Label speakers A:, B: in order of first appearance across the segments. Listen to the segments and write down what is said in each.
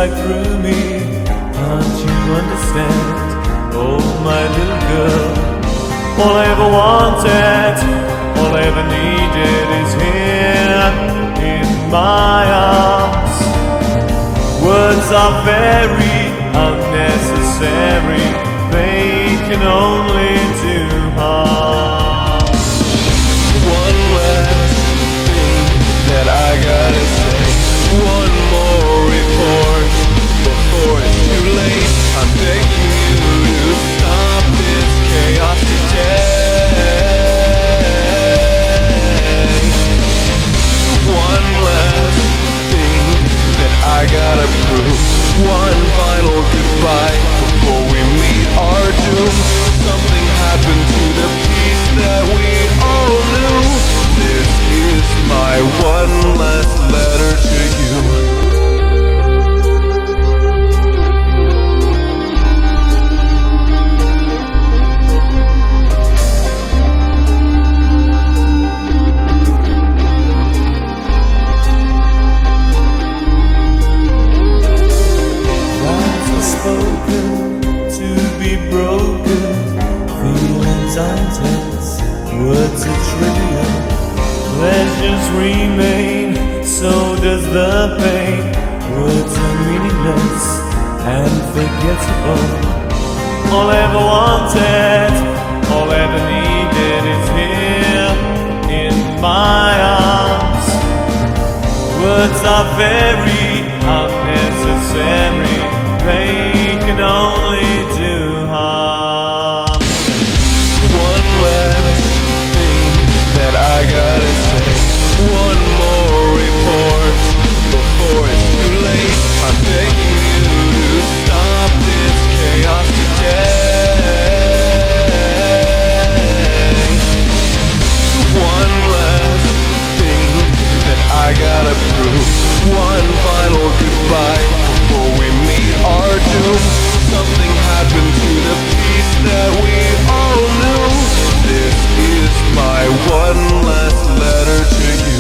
A: right through me. Can't you understand? Oh, my little girl. All I ever wanted, all I ever needed is here in my arms. Words are very unnecessary, they can only do harm.
B: One last thing that I gotta say, one more report before it's too late. I'm begging you to stop this chaos today. One last thing that I gotta prove, one final goodbye before we meet our doom. Something happened to the peace that we all knew. This is my one last letter to you.
A: Spoken to be broken, feelings are intense, words are trivial, pleasures remain, so does the pain. Words are meaningless and forgettable. All I ever wanted, all I ever needed is here in my arms. Words are very unnecessary, they can only do harm.
B: One last thing that I gotta say, one more report before it's too late. I'm begging you to stop this chaos today. One last thing that I gotta prove, one final goodbye before we meet our doom. Something happened to the peace that we all knew. This is my one last letter to you.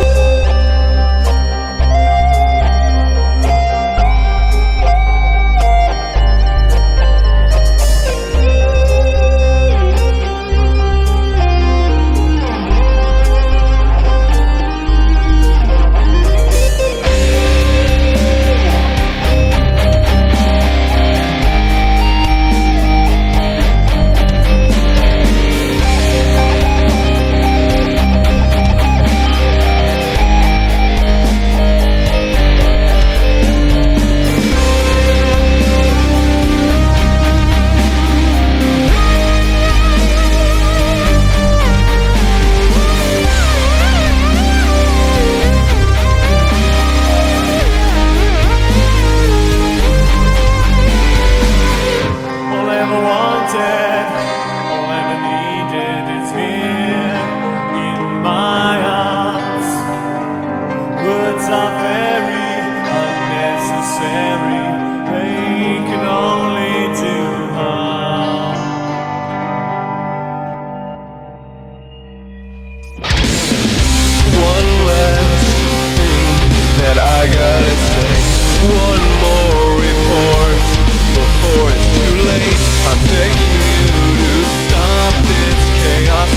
B: I gotta say, one more report before it's too late. I'm begging you to stop this chaos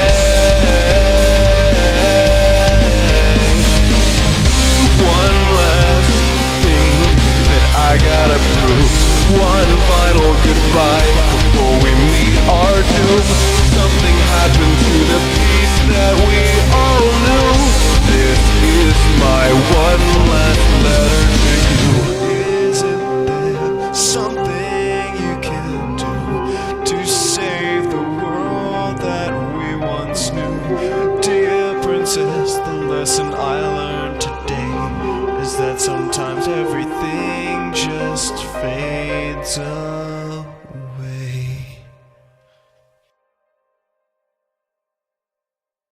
B: today. One last thing that I gotta prove, one final goodbye before we meet our doom. Something happened to the peace that we all knew. This is my one last letter to you.
C: Isn't there something you can do to save the world that we once knew? Dear princess, the lesson I learned today is that sometimes everything just fades away.